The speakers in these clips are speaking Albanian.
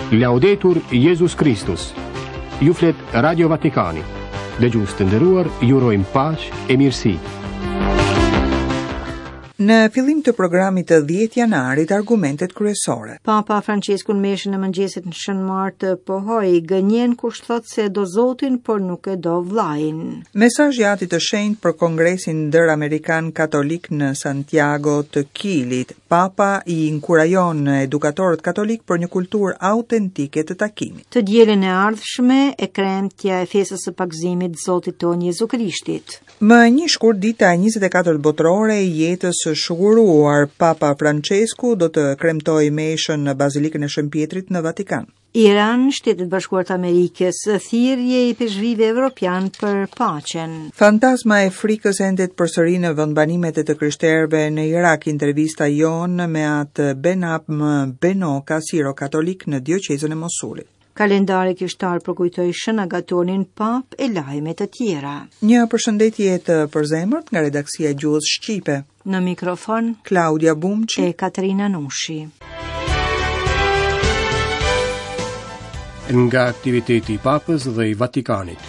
Laudetur Jesus Christus. Ju flet Radio Vatikani. Dëgjues të nderuar, ju urojmë paqe e mirësi. Në fillim të programit të 10 janarit, argumentet kryesore. Papa Francesku në meshën e mëngjesit në Shën Martë pohoi gënjen kur thot se do Zotin, por nuk e do vllajin. Mesazh i Atit të Shenjtë për Kongresin Ndër Amerikan Katolik në Santiago të Kilit. Papa i inkurajon edukatorët katolik për një kulturë autentike të takimit. Të dielën e ardhshme e kremtja e festës së Pagëzimit të Zotit tonë Jezu Krishtit. Më një shkurt dita e 24 botërore e jetës së shuguruar, Papa Francesku do të kremtojë meshën në Bazilikën e Shën Pjetrit në Vatikan. Iran, Shtetet Bashkuara të Amerikës, thirrje i peshqvive evropian për paqen. Fantasma e frikës ende të përsëri në vendbanimet e të krishterëve në Irak. Intervista jon me atë Benab Benoka, siro-katolik në dioqezën e Mosulit. Kalendari kishtar përkujtoi Shën Agatonin, Pap e lajme të tjera. Një përshëndetje të përzemërt nga redaksia e Gjuhës Shqipe. Në mikrofon Claudia Bumçi e Katerina Nushi. Nga aktiviteti i Papës dhe i Vatikanit.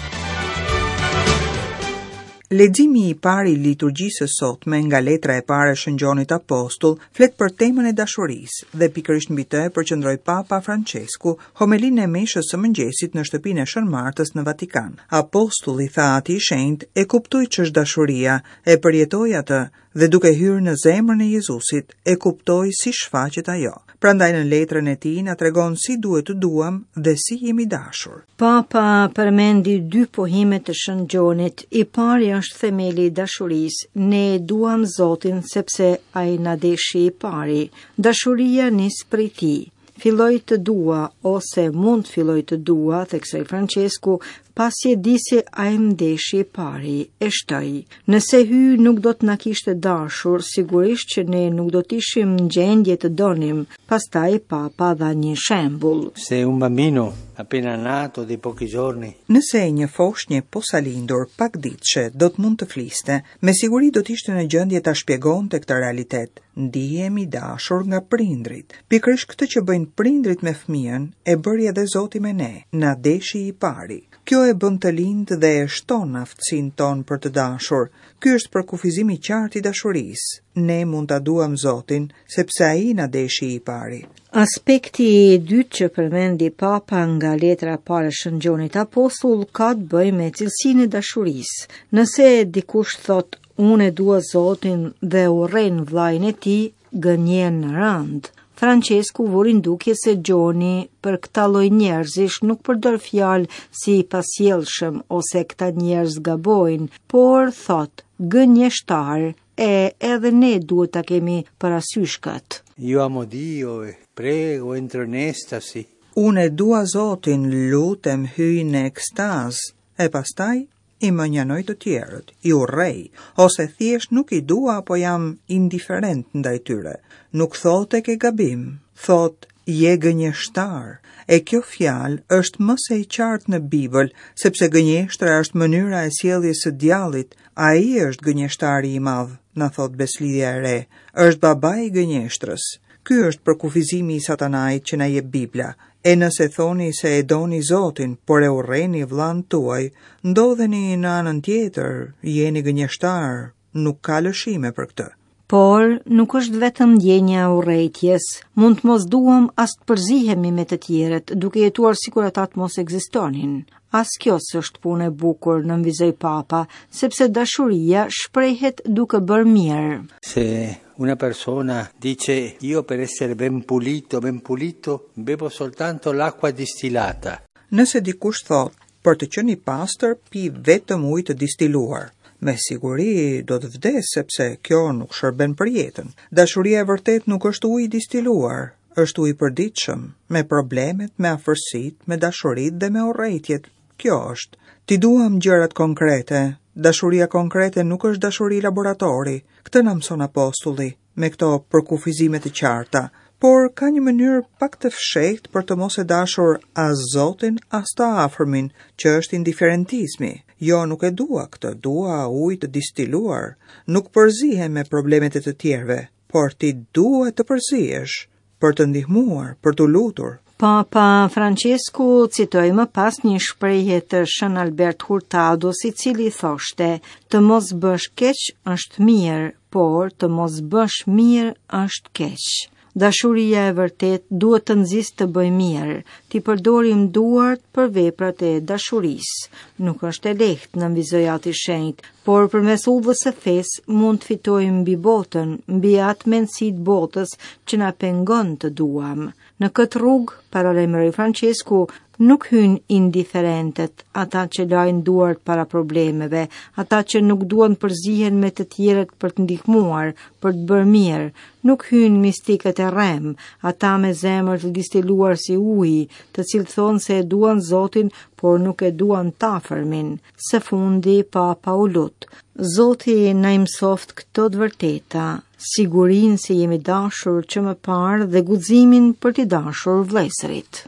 Leximi i parë i liturgjisë së sotme nga letra e parë e Shëngjonit Apostull flet për temën e dashurisë dhe pikërisht mbi të përqendroi Papa Francesku homilinë e meshës së mëngjesit në shtëpinë e Shën Martës në Vatikan. Apostulli tha Ati i Shenjtë e kuptoi ç'është dashuria, e përjetoi atë dhe duke hyrë në zemrën e Jezusit e kuptoi si shfaqet ajo. Prandaj në letrën e tij na tregon si duhet të duam dhe si jemi dashur. Papa përmendi 2 pohime të Shëngjonit. I pari është themeli i dashurisë. Ne duam Zotin sepse ai na deshi i pari. Dashuria nis prej tij. Filloj të dua, ose mund filloj të dua, theksoi Francesku, pasi e di se ai më deshi i pari, e shtoi. Nëse hy nuk do të na kishte dashur, sigurisht që ne nuk do të ishim në gjendje të donim. Pastaj Papa dha një shembull. Se un bambino appena nato di pochi giorni. Nëse një foshnjë posalindur pak ditëshe do të mund të fliste, me siguri do të ishte në gjendje ta shpjegonte këtë realitet. Ndihemi dashur nga prindrit. Pikërisht këtë që bëjnë prindrit me fëmijën, e bëri edhe Zoti me ne. Na deshi i pari. Kjo e bën të lindë dhe e shton aftësinë tonë për të dashur. Ky është përkufizimi i qartë i dashurisë. Ne mund ta duam Zotin sepse ai na deshi i pari. Aspekti i dytë që përmendi Papa nga letra e parë e Shëngjonit Apostull ka të bëjë me cilësinë e dashurisë. Nëse dikush thotë unë e dua Zotin dhe urren vllajën e tij, gënjen në rënd. Francesku vuri ndukje se gjoni për këta lloj njerëzish nuk përdor fjalë si pasjellshëm ose këta njerëz gabojnë, por thot gënjeshtar, e edhe ne duhet ta kemi parasysh kët. Io amo Dio e prego, entro in estasi. Unë e dua Zotin, lutem, hyj në ekstaz, e pastaj i mënjanoj të tjerët, i urrej, ose thjesht nuk i dua apo jam indiferent ndaj tyre. Nuk thot e ke gabim, thot je gënjeshtar. E kjo fjalë është më së qartë në Bibël, sepse gënjeshtra është mënyra e sjelljes së djallit. Ai është gënjeshtari i madh, na thot Beslidhja e Re, është babai i gënjeshtrës. Ky është përkufizimi i Satanait që na jep Bibla. E nëse thoni se e doni Zotin, por e urreni vllan tuaj, ndodheni në anën tjetër, jeni gënjeshtar, nuk ka lëshime për këtë. Por nuk është vetëm ndjenja e urrejtjes, mund të mos duam as të përzihemi me të tjerët, duke jetuar sikur ata të mos ekzistonin. As kjo s'është punë e bukur, nënvizoi Papa, sepse dashuria shprehet duke bërë mirë. Se una persona dice io per essere ben pulito, bevo soltanto l'acqua distillata. Nëse dikush thot, për të qenë i pastër, pi vetëm ujë të distiluar. Me siguri do të vdes sepse kjo nuk shërben për jetën. Dashuria e vërtet nuk është ujë distiluar, është ujë i përditshëm, me problemet, me afërsitë, me dashuritë dhe me urrejtjet. Kjo është. Ti duam gjërat konkrete. Dashuria konkrete nuk është dashuri laboratori. Këtë na mëson Apostulli me këto përkufizime të qarta. Por ka një mënyrë pak të fshehtë për të mos e dashur as Zotin as të afërmin, që është indiferentizmi. Jo, nuk e dua këtë, dua ujë të distiluar. Nuk përzihem me problemet e të tjerëve, por ti duhet të përzihesh për të ndihmuar, për të lutur, Papa Francesku citoi më pas një shprehje të Shën Albert Hurtados, i cili thoshte: "Të mos bësh keq është mirë, por të mos bësh mirë është keq." Dashuria e vërtet duhet të nxisë të bëj mirë, t'i përdorim duart për veprat e dashurisë. Nuk është e lehtë në mvizojat i shenjtë, por përmes udhës së fesë mund të fitojmë mbi botën, mbi atë mendësi të botës që na pengon të duam. Në këtë rrugë, paralajmëroi Francesku, nuk hyn indiferentët, ata që lajnë duart para problemeve, ata që nuk duan përzihen me të tjerët për të ndihmuar, për të bërë mirë, nuk hyn mistikët e rrem, ata me zemër të distiluar si uji, të cilët thonë se e duan Zotin, por nuk e duan të afërmin. Së fundi Papa u lut: Zoti na i msoft këto të vërteta, sigurinë se jemi dashur që më parë dhe guximin për t'i dashur vëllezërit.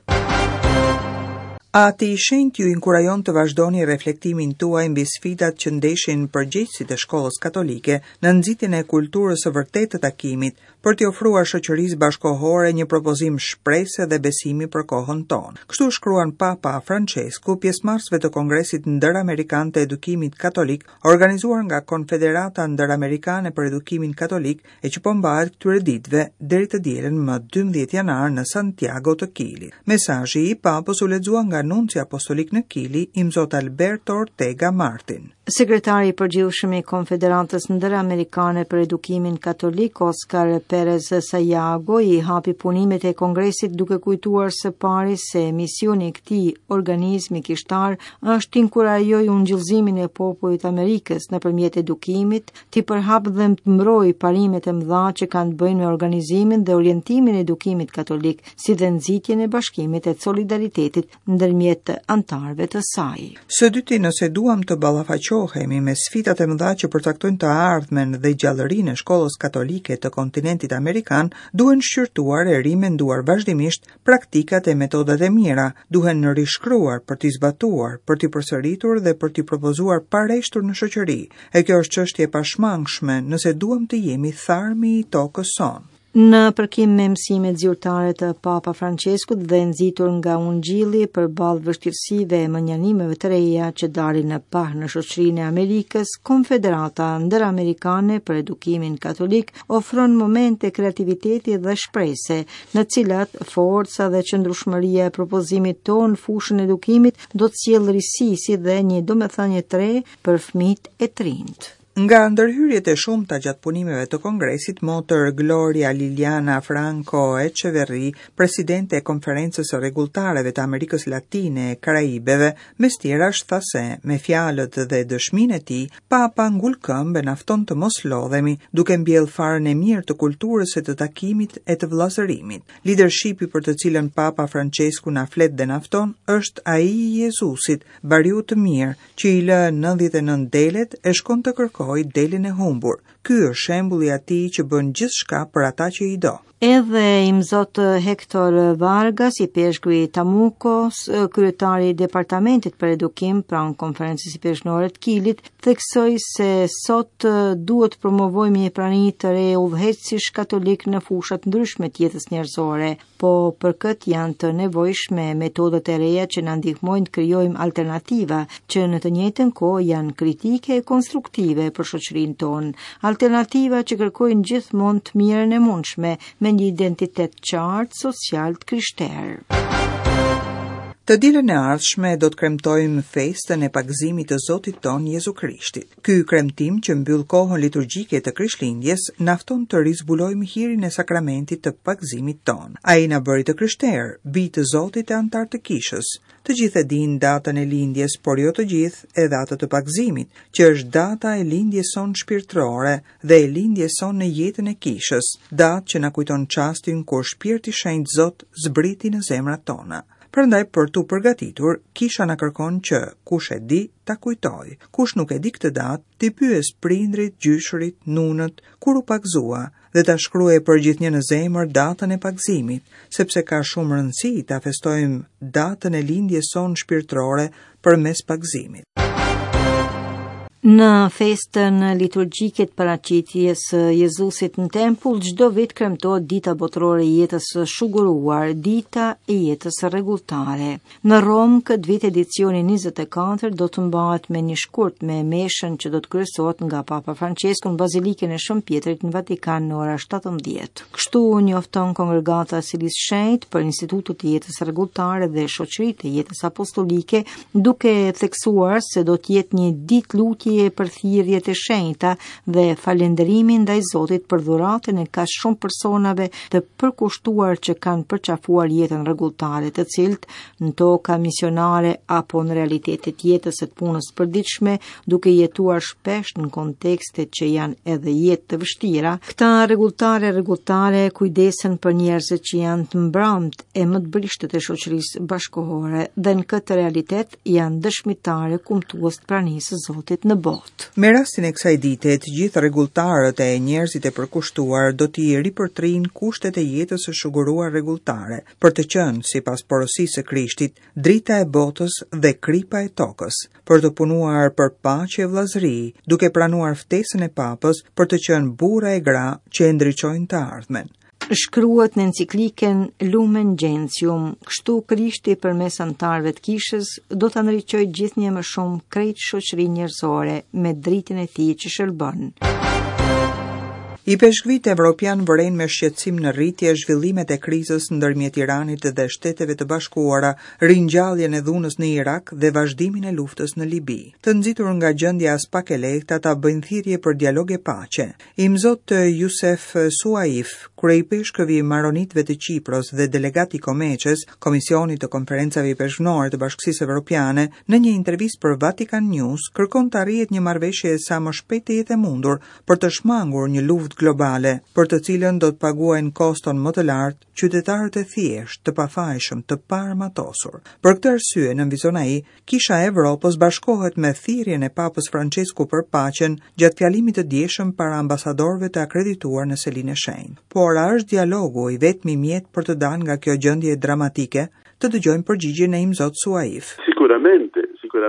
Ati i shenjtë ju inkurajon të vazhdoni reflektimin tuaj mbi sfidat që ndeshin përgjegjësit e shkollës katolike në nxitjen e kulturës së vërtetë të takimit, për t'i ofruar shoqërisë bashkohore një propozim shpresë dhe besimi për kohën tonë. Kështu shkruan Papa Francesku pjesëmarrësve të Kongresit Ndëramerikan të Edukimit Katolik, organizuar nga Konfederata Ndëramerikane për Edukimin Katolik, e që po mbahet këtyre ditëve deri të dielën më 12 janar në Santiago të Kilit. Mesazhi i Papës u lexua nga Nunci Apostolik në Kili, Imzot Alberto Ortega Martin. Sekretari i përgjithshëm i Konfederatës Ndëramerikane për Edukimin Katolik, Oscar Perez Sayago, i hapi punimet e Kongresit duke kujtuar së pari se misioni i këtij organizmi kishtar është inkurajoj ungjillëzimin e popullit Amerikës nëpërmjet edukimit, t'i përhap dhe të mbrojë parimet e mëdha që kanë të bëjnë me organizimin dhe orientimin e edukimit katolik, si dhe nxitjen e bashkimit e solidaritetit ndërmjet antarëve të saj. Së dyti, nëse duam të ballafaqohemi me sfidat e mëdha që përcaktojnë të ardhmen dhe gjallërinë e shkollës katolike të kontinentit amerikan, duhen shqyrtuar e rimenduar vazhdimisht praktikat e metodat e mira, duhen rishkruar për t'i zbatuar, për t'i përsëritur dhe për t'i propozuar pareshtur në shoqëri. E kjo është çështje e pashmangshme nëse duam të jemi tharmi i tokës sonë. Në përkim me mësimet zyrtare të Papa Franceskut dhe nxitur nga Ungjilli përballë vështirësive e mënjanimeve të reja që dalin në pah në shoqërinë e Amerikës, Konfederata Ndëramerikane për Edukimin Katolik ofron momente kreativiteti dhe shprese, në cilat forca dhe qëndrueshmëria e propozimit tonë në fushën e edukimit do të sjellë risi si dhe një domethënie të re për fëmijët e trinjt. Nga ndërhyrjet e shumta gjatë punimeve të Kongresit, Motor Gloria Liliana Franco Echeverri, presidente e Konferencës së Rregulltarëve të Amerikës Latine e Karaibeve, mes tjerash tha se, me fjalët dhe dëshminë e tij, Papa ngul këmbë nafton të mos lodhemi, duke mbjellë farën e mirë të kulturës së të takimit e të vëllazërimit. Leadershipi për të cilën Papa Francesku na flet dhe nafton është ai i Jezusit, bariu të mirë, që i lë 99 delet e shkon të kërkojë delin e humbur. Ky është shembulli i atij që bën gjithçka për ata që i do. Edhe Imzot Hector Vargas, i peshku i Tamucos, kryetari i Departamentit për Edukim pranë Konferencës së Peshnorë të Kilit, theksoi se sot duhet të promovojmë një prani të re udhëheqësish katolik në fushat ndryshme të jetës njerëzore, po për këtë janë të nevojshme metodat e reja që na ndihmojnë të krijojmë alternativa që në të njëjtën kohë janë kritike e konstruktive për shoqërinë tonë, alternativa që kërkojnë gjithmonë të mirën e mundshme me një identitet qartë social të krishterë. Të dielën e ardhshme do të kremtojmë festën e pagëzimit të Zotit ton Jezu Krishtit. Ky kremtim që mbyll kohën liturgjike të Krishtlindjes nafton të rizbulojmë hirin e sakramentit të pagëzimit ton. Ai na bëri të krishterë, bij të Zotit e antar të kishës. Të gjithë e dinë datën e lindjes, por jo të gjithë e datën të pagëzimit, që është data e lindjes son shpirtërore dhe e lindjes son në jetën e kishës, datë që na kujton çastin kur Shpirti i Shenjtë Zot zbriti në zemrat tona. Prandaj për tu përgatitur, kisha na kërkon që kush e di ta kujtoj, kush nuk e di këtë datë, t'i pyes prindrit, gjyshurit, nunët, kur u pagëzua, dhe ta shkruaj për gjithnjë në zemër datën e pagëzimit, sepse ka shumë rëndësi ta festojmë datën e lindjes son shpirtërore përmes pagëzimit. Në festën liturgjike të paraqitjes së Jezusit në tempull, çdo vit kremtohet dita botërore e jetës së shuguruar, dita e jetës rregulltare. Në Rom, këtë vit edicioni 24 do të mbahet me një shkurt me meshën që do të kryesohet nga Papa Francesku në Bazilikën e Shën Pjetrit në Vatikan në ora 17. Kështu njofton Kongregata e Silis Shenjtë për Institutet e Jetës Rregulltare dhe Shoqëritë e Jetës Apostolike, duke theksuar se do të jetë një ditë lutje për thirrjet e shenjta dhe falënderimin ndaj Zotit për dhuratën e kaq shumë personave të përkushtuar që kanë përqafuar jetën rregulltare, të cilët në toka misionare apo në realitetet jetës së punës së përditshme, duke jetuar shpesh në kontekste që janë edhe jetë të vështira, këta rregulltare kujdesen për njerëzit që janë të mbrëmt e më të brishtet e shoqërisë bashkëkohore dhe në këtë realitet janë dëshmitare kumtues të pranisë së Zotit në botë. Me rastin e kësaj dite, të gjithë rregulltarët e njerëzit e përkushtuar do t'i ripërtrin kushtet e jetës së shuguruar rregulltare, për të qenë, sipas porosisë së Krishtit, drita e botës dhe kripa e tokës, për të punuar për paqe e vllazëri, duke pranuar ftesën e Papës për të qenë burra e gra që e ndriçojnë të ardhmen. Shkruhet në enciklikën Lumen Gentium, kështu Krishti përmes antarëve të kishës do ta ndriçojë gjithnjë më shumë krejt shoqërinë njerëzore me dritën e tij që shërbën. I peshkvit evropian vëren me shqetësim në rritje zhvillimet e krizës ndërmjet Iranit dhe Shteteve të Bashkuara, ringjalljen e dhunës në Irak dhe vazhdimin e luftës në Libi. Të nxitur nga gjendja as pak e lehtë, ata bëjnë thirrje për dialog e paqe. Imzot Jusef Suaif, krye i peshkëvi maronitëve të Kipros dhe delegati Komeqes, Komisionit të Konferencave i Peshkënore të Bashkësisë Evropiane, në një intervistë për Vatican News, kërkon të arrihet një marrëveshje sa më shpejt të jetë e mundur për të shmangur një luftë globale, për të cilën do të paguajnë koston më të lartë qytetarët e thjeshtë, të pafajshëm, të paarmatosur. Për këtë arsye, nënvizon ai, Kisha e Evropës bashkohet me thirrjen e Papës Francesku për paqen gjatë fjalimit të dieshëm para ambasadorëve të akredituar në Selinë e Shenjtë. Por a është dialogu i vetmi mjet për të dalë nga kjo gjendje dramatike? Të dëgjojmë përgjigjen e Imzot Suaif. Sicuramente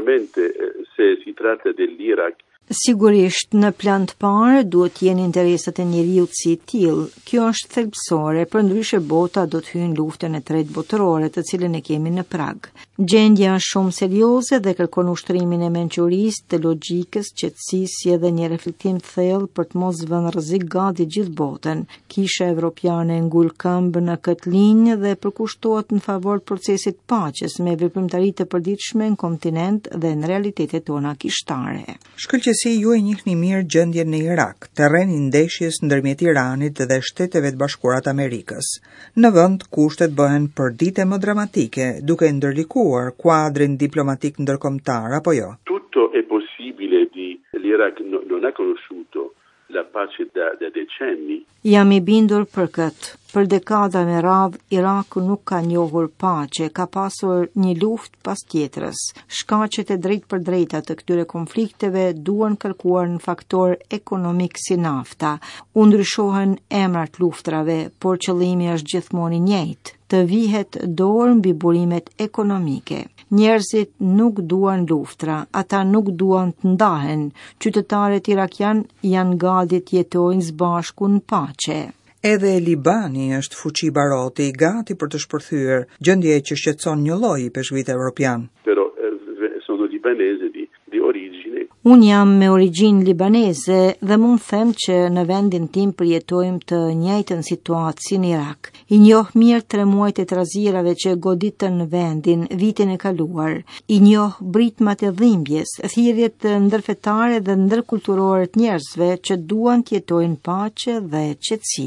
se si tratta dell'Iraq. Sigurisht, në plan të parë duhet të jenë interesat e njeriut si tillë. Kjo është thelbësore, përndryshe bota do të hyjë në luftën e tretë botërore, të cilën e kemi në prag. Gjendja është shumë serioze dhe kërkon ushtrimin e mençurisë, të logjikës, qetësisë dhe një reflektim të thellë për të mos vënë në rrezik gati gjithë botën. Kisha evropiane ngul këmbë në këtë linjë dhe përkushtohet në favor të procesit paqes me veprimtari të përditshme në kontinent dhe në realitetet tona kishtare. Si ju e njihni mirë gjendjen në Irak, terreni i ndeshjes ndërmjet Iranit dhe Shteteve të Bashkuara të Amerikës. Në vend kushtet bëhen përditje më dramatike, duke ndërlikuar kuadrin diplomatik ndërkombëtar apo jo. Tutto è possibile l'Iraq non ha conosciuto la pace da decenni. Jam i bindur për këtë. Për dekada me radhë, Iraku nuk ka njohur paqe, ka pasur një luftë pas tjetrës. Shkaqet e drejt për drejta të këtyre konflikteve duan kërkuar në faktor ekonomik si nafta. U ndryshohen emrat luftrave, por qëllimi është gjithmonë i njëjtë, të vihet dorë mbi burimet ekonomike. Njerëzit nuk duan luftra, ata nuk duan të ndahen. Qytetarët irakian janë gati të jetojnë së bashku në paqe. Edhe Libani është fuqi baroti, gati për të shpërthyer, gjendje që shqetëson një lloj i peshkvit evropian. Però sono libanese di origine. Unë jam me origjinë libaneze dhe mund them që në vendin tim përjetojmë të njëjtën situatë si në Irak. I njoh mirë 3 muajt e trazirave që goditën në vendin vitin e kaluar. I njoh britmat e dhimbjes, thirrjet ndërfetare dhe ndërkulturore të njerëzve që duan të jetojnë paqe dhe qetësi.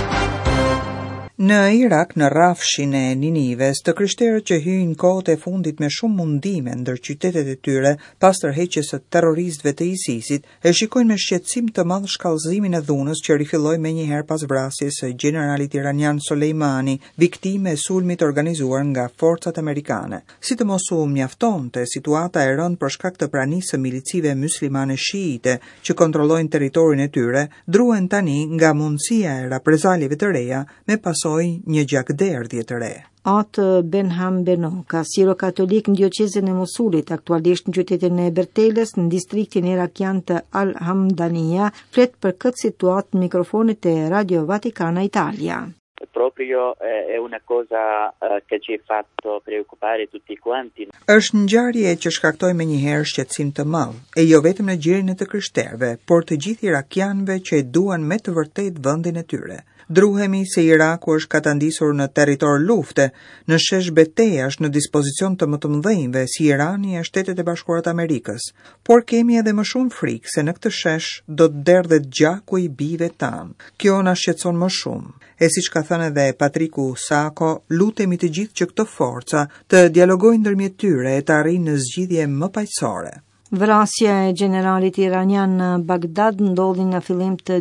Në Irak, në rrafshin e Ninives, të krishterët që hyjnë kohët e fundit me shumë mundime ndër qytetet e tyre pas tërheqjes së terroristëve të ISIS-it, e shikojnë me shqetësim të madh shkallëzimin e dhunës që rifilloi menjëherë pas vrasjes së generalit iranian Soleimani, viktime e sulmit organizuar nga forcat amerikane. Sidomos u mjaftonte situata e rëndë për shkak të pranisë së milicive myslimane shiite që kontrollojnë territorin e tyre, druhen tani nga mundësia e reprezaljeve të reja me pas pasojë një gjakderdhje të re. Atë Benham Benoka, siro-katolik në diocezën e Mosulit, aktualisht në qytetin e Bertelës, në distriktin irakian të Al-Hamdania, flet për këtë situatë në mikrofonit e Radio Vaticana Italia. Proprio è una cosa che ci ha fatto preoccupare tutti quanti. Është ngjarje që shkaktoi menjëherë shqetësim të madh, e jo vetëm në gjirin e të krishterëve, por të gjithë irakianëve që e duan me të vërtetë vendin e tyre. Druhemi se Iraku është katandisur në territor lufte, në shesh betejash në dispozicion të më të mëdhenjve si Irani e Shtetet e Bashkuara të Amerikës, por kemi edhe më shumë frikë se në këtë shesh do të derdhet gjaku i bijve tanë. Kjo na shqetëson më shumë. E siç ka thënë edhe Patriku Sako, lutemi të gjithë që këto forca të dialogojnë ndërmjet tyre e të arrijnë në zgjidhje më paqësore. Vrasja e generalit iranian në Bagdad ndodhi në fillim të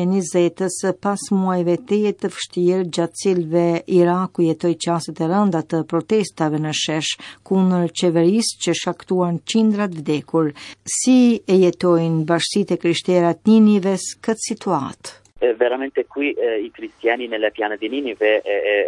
2020-s pas muajve të jetë të vështirë gjatë cilëve Iraku jetoi qaset e rënda të protestave në shesh kundër qeverisë që shkaktuan qindrat vdekur. Si e jetojnë bashkitë e krishterat Ninives këtë situatë? Veramente qui i cristiani nella piana di Ninive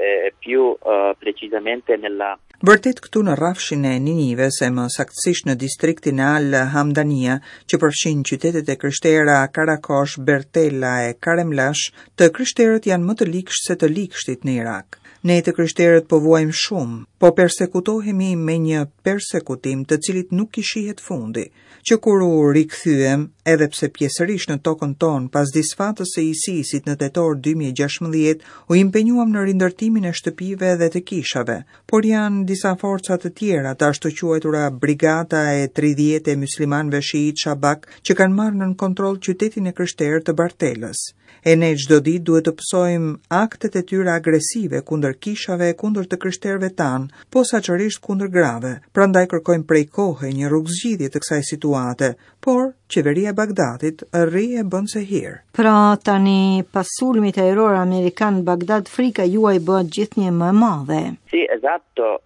più precisamente nella Vërtet këtu në rrafshin e Ninives, e më saktësisht në distriktin e Al-Hamdania, që përfshin qytetet e krishtera Karakosh, Bertella e Karemlash, të krishterët janë më të likësht se të likështit në Irak. Ne të krishterët po vuajmë shumë, po persekutohemi me një persekutim të cilit nuk i shihet fundi, që kur u rikthyem, edhe pse pjesërisht në tokën tonë pas disfatës së ISIS-it në tetor 2016, u impenjuam në rindërtimin e shtëpive dhe të kishave, por janë disa forca të tjera të ashtu quajtura Brigata e 30 e muslimanëve shiit Shabak që kanë marrë nën kontroll qytetin e krishterë të Bartelës. E ne çdo ditë duhet të pësojmë aktet e tyre agresive kundër kishave, kundër të krishterëve tanë, posaçërisht kundër grave. Prandaj kërkojmë prej kohe një rrugëzgjidhje të kësaj situate, por qeveria e Bagdadit rri e bën se hir. Pra tani pas sulmit ajror amerikan Bagdad, frika juaj bëhet gjithnjë më e madhe. Sì, esatto,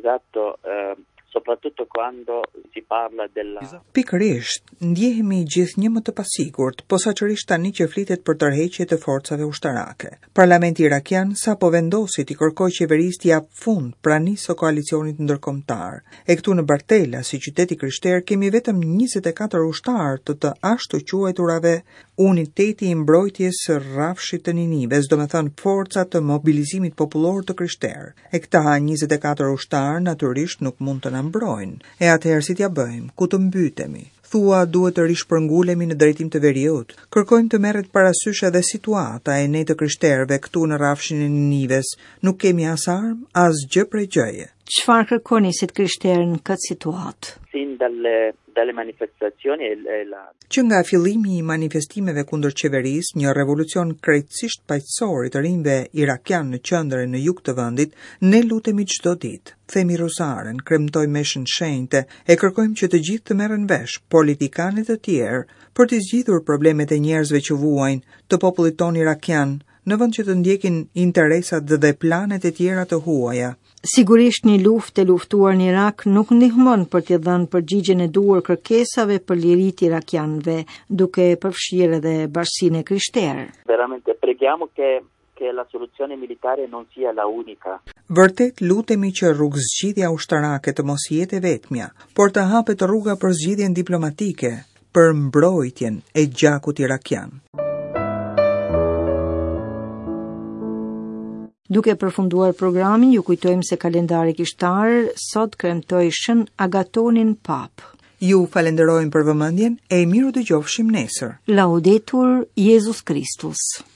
soprattutto quando si parla della Pikërisht, ndjehemi gjithnjë më të pasigurt, posaçërisht tani që flitet për tërheqje të forcave ushtarake. Parlamenti irakian sapo vendosi të kërkojë qeverisë të jap fund pranisë së koalicionit ndërkombëtar. E këtu në Bartella, si qyteti krishter, kemi vetëm 24 ushtarë të ashtu quajturave Uniteti i mbrojtjes së rrafshit të Ninives, domethënë forca të mobilizimit popullor të krishterë. E këta 24 ushtarë natyrisht nuk mund të na mbrojnë. E atëherë si t'ja bëjmë? Ku të mbytemi? Thua duhet të rishpërngulemi në drejtim të veriut. Kërkojmë të merret parasysh edhe situata e ne të krishterëve këtu në rrafshin e Ninives. Nuk kemi as armë, as gjë prej gjëje. Çfarë kërkoni si të krishterë në këtë situatë? sin dalle manifestazioni Që nga fillimi i manifestimeve kundër qeverisë, një revolucion krejtësisht paqësor i të rinjve irakian në qendër e në jug të vendit, ne lutemi çdo ditë. Themi rozaren, kremtojmë meshën shenjte e kërkojmë që të gjithë të merren vesh, politikanët e tjerë, për të zgjidhur problemet e njerëzve që vuajnë, të popullit ton irakian, në vend që të ndjekin interesat dhe planet e tjera të huaja. Sigurisht një luftë e luftuar në Irak nuk ndihmon për t'i dhënë përgjigjen e duhur kërkesave për lirit irakianëve, duke përfshirë edhe bashkinë e krishterë. Veramente preghiamo che la soluzione militare non sia la unica. Vërtet lutemi që rrugëzgjidhja ushtarake të mos jetë e vetmja, por të hapet rruga për zgjidhjen diplomatike, për mbrojtjen e gjakut irakian. Duke përfunduar programin, ju kujtojmë se kalendari kishtar sot kremtoi Shën Agatonin Pap. Ju falenderojmë për vëmendjen e miru dëgjofshim nesër. Laudetur Jesus Christus.